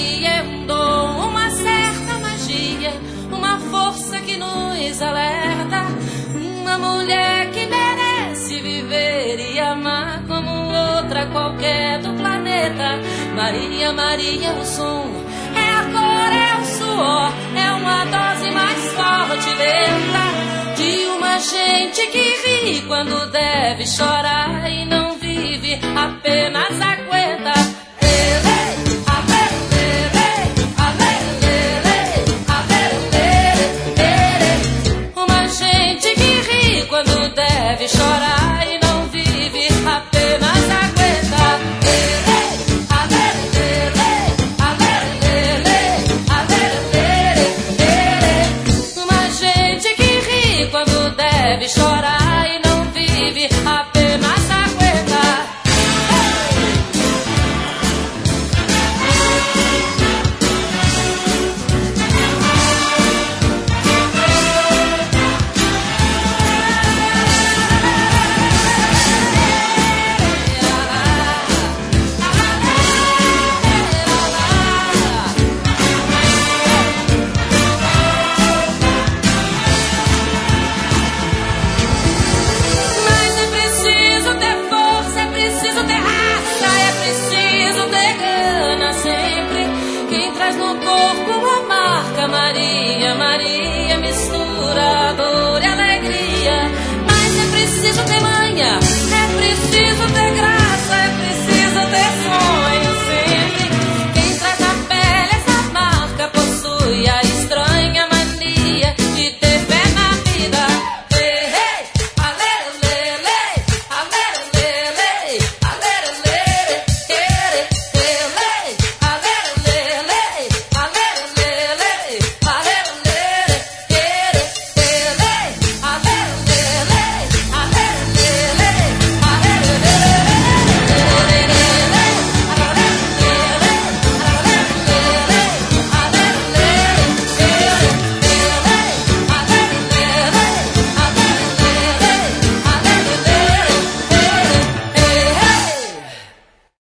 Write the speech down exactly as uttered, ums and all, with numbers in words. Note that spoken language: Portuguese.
Maria é um dom, uma certa magia, uma força que nos alerta, uma mulher que merece viver e amar como outra qualquer do planeta. Maria, Maria, o som, é a cor, é o suor, é uma dose mais forte, lenta, de uma gente que ri quando deve chorar e não vive, apenas aguenta. Uma gente que ri quando deve chorar e não vive, apenas aguenta. Uma gente que ri quando deve chorar e não vive, apenas aguenta. Maria, Maria, mistura dor e alegria. Mas é preciso ter manha, é preciso ter graça.